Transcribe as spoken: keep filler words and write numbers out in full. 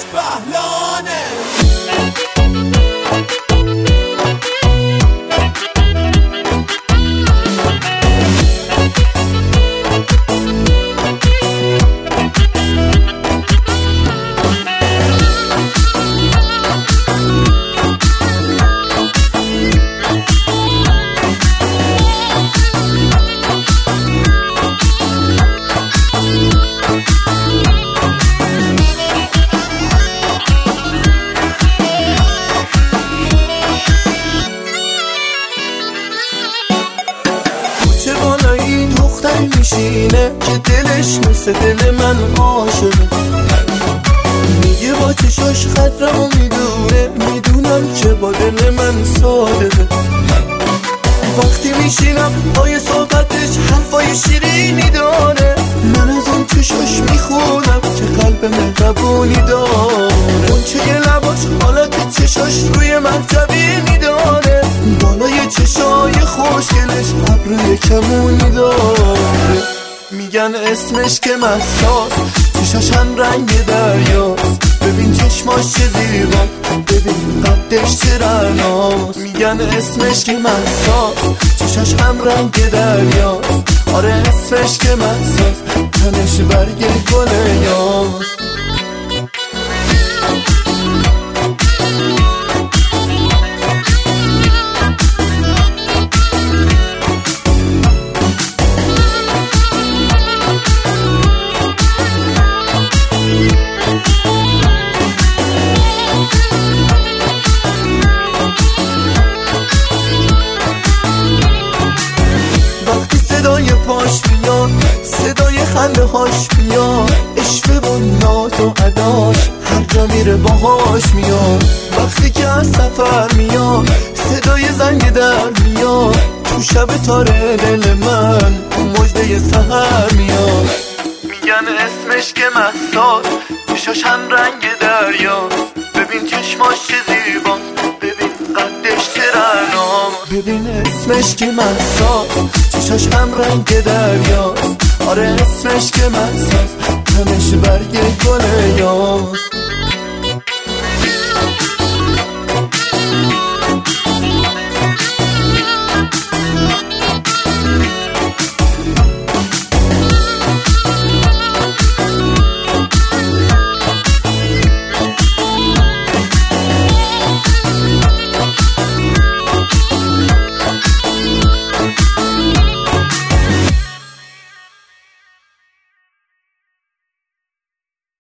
بهلانه. میشینه که دلش مثل دل من عاشقه، میگه با چشاش خطرمو میدونه، میدونم که با دل من صادقه. وقتی میشینم پای صحبتش حرفای شیرینی داره، من از اون چشاش میخونم که قلب مهربونی داره. اون چه یه لباش حالت چشاش روی من طبیعی داره، بالای چشای خوشگلش ابروی کمونی داره. میگن اسمش که مهساس، چشاش هم رنگ دریاست، ببین چشماش چه زیباست، ببین قدش چه رعناست. میگن اسمش که مهساس، چشاش هم رنگ دریاست، آره اسمش که مهساس، تنش برگ گل یاست. صدای پاش بیاد، صدای خنده هاش بیاد، اشوه و ناز و عداش هر جا میره باهاش میاد. وقتی که از سفر میاد، صدای زنگ در میاد، تو شب تاره دل من اون مژده سحر میاد. میگن اسمش که مهساس، چشاش هم رنگ دریاست، ببین چشماش چه زیباست، ببین قدش چه رعناست. ببین اسمش که مهساس، چشاش هم رنگ دریاست، آره اسمش که مهساس، تنش برگ گل یاست.